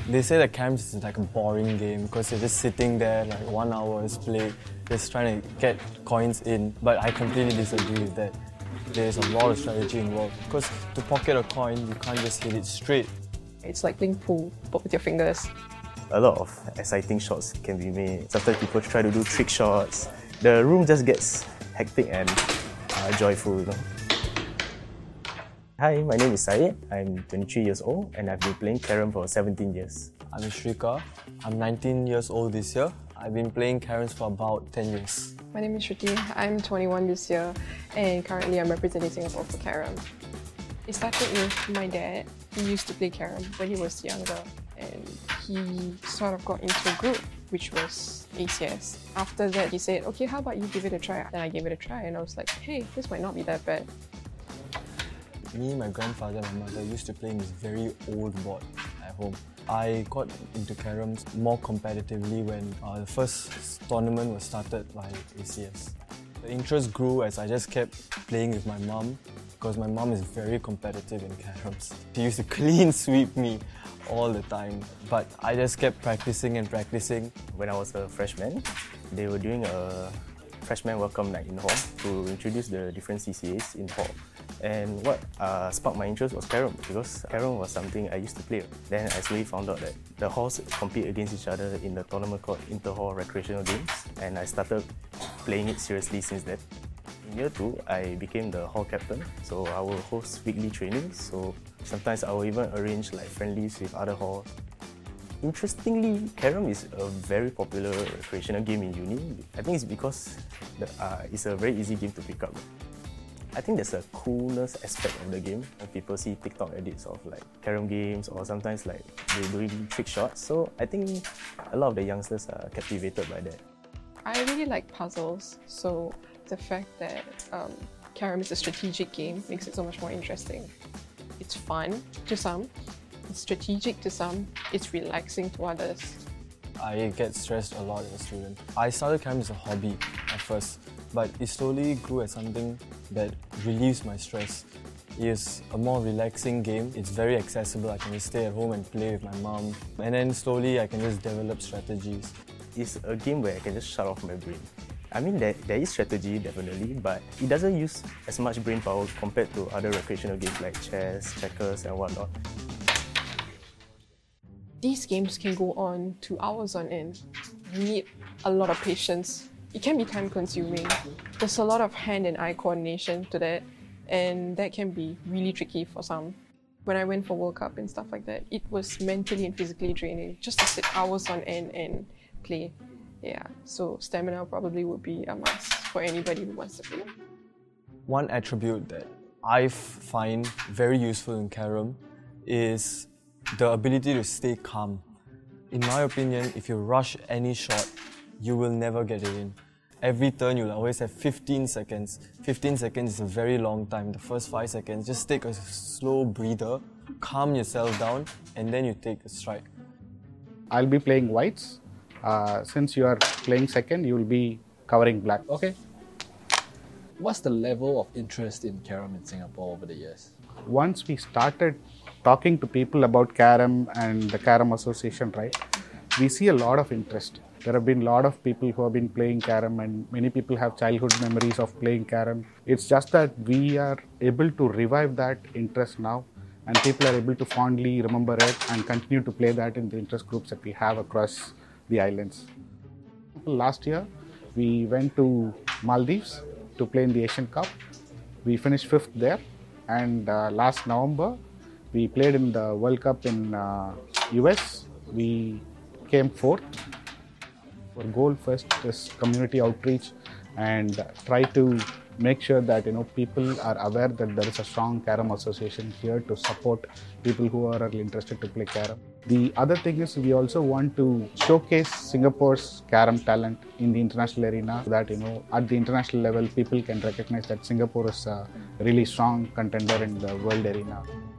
They say that Carrom is like a boring game because you're just sitting there like 1 hour play, just trying to get coins in. But I completely disagree with that. There's a lot of strategy involved because to pocket a coin, you can't just hit it straight. It's like playing pool, but with your fingers. A lot of exciting shots can be made. Sometimes people try to do trick shots. The room just gets hectic and joyful. Hi, my name is Syed. I'm 23 years old and I've been playing Carrom for 17 years. I'm Shrika. I'm 19 years old this year. I've been playing Carroms for about 10 years. My name is Shruti. I'm 21 this year and currently I'm representing Singapore for Carrom. It started with my dad. He used to play Carrom when he was younger and he sort of got into a group which was ACS. After that he said, okay, how about you give it a try? Then I gave it a try and I was like, hey, this might not be that bad. Me, my grandfather and my mother used to play in this very old board at home. I got into Carroms more competitively when the first tournament was started by ACS. The interest grew as I just kept playing with my mum because my mum is very competitive in Carroms. She used to clean sweep me all the time, but I just kept practicing and practicing. When I was a freshman, they were doing a freshman welcome night in hall to introduce the different CCAs in hall. And what sparked my interest was Carrom because Carrom was something I used to play. Then I slowly found out that the halls compete against each other in the tournament called Inter-Hall Recreational Games, and I started playing it seriously since then. In year 2, I became the hall captain, so I will host weekly trainings. So sometimes I will even arrange like friendlies with other halls. Interestingly, Carrom is a very popular recreational game in uni. I think it's because it's a very easy game to pick up. I think there's a coolness aspect of the game. People see TikTok edits of like Carrom games or sometimes like they're doing trick shots. So I think a lot of the youngsters are captivated by that. I really like puzzles, so the fact that Carrom is a strategic game makes it so much more interesting. It's fun to some, it's strategic to some, it's relaxing to others. I get stressed a lot as a student. I started Carrom as a hobby at first, but it slowly grew as something that relieves my stress. It's a more relaxing game. It's very accessible. I can just stay at home and play with my mom. And then slowly I can just develop strategies. It's a game where I can just shut off my brain. I mean, there is strategy definitely, but it doesn't use as much brain power compared to other recreational games like chess, checkers and whatnot. These games can go on to hours on end. You need a lot of patience. It can be time-consuming. There's a lot of hand and eye coordination to that, and that can be really tricky for some. When I went for World Cup and stuff like that, it was mentally and physically draining just to sit hours on end and play. Yeah, so stamina probably would be a must for anybody who wants to play. One attribute that I find very useful in Carrom is the ability to stay calm. In my opinion, if you rush any shot, you will never get it in. Every turn you'll always have 15 seconds. 15 seconds is a very long time. The first 5 seconds, just take a slow breather, calm yourself down, and then you take a strike. I'll be playing whites. Since you are playing second, you will be covering black. Okay. What's the level of interest in Carrom in Singapore over the years? Once we started talking to people about Carrom and the Carrom Association, right, we see a lot of interest. There have been a lot of people who have been playing Carrom and many people have childhood memories of playing Carrom. It's just that we are able to revive that interest now and people are able to fondly remember it and continue to play that in the interest groups that we have across the islands. Last year, we went to Maldives to play in the Asian Cup. We finished 5th there, and last November, we played in the World Cup in US. We came 4th. Our goal first is community outreach and try to make sure that people are aware that there is a strong Carrom association here to support people who are interested to play Carrom. The other thing is we also want to showcase Singapore's Carrom talent in the international arena so that at the international level people can recognize that Singapore is a really strong contender in the world arena.